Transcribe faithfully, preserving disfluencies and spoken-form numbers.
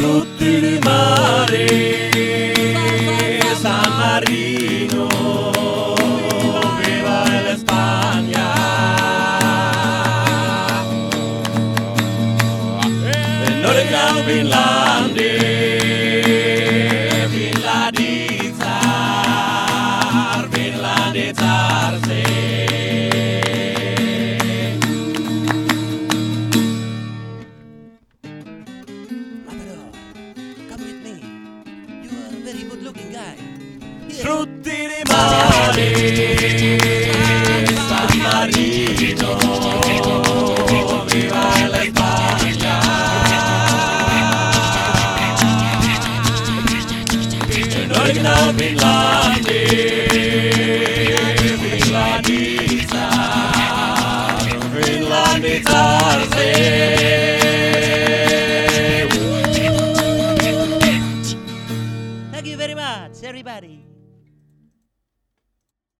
Tutti di mare, San Marino, viva l'Espagna. E noi siamo Finlandia, Finlandizar, Finlandizarse. Very good looking guy. Tutti di mare, San Marino, viva l'Espagna. E noi siamo Finlandia, Finlandizar, Finlandizarse. Thank you very much, everybody.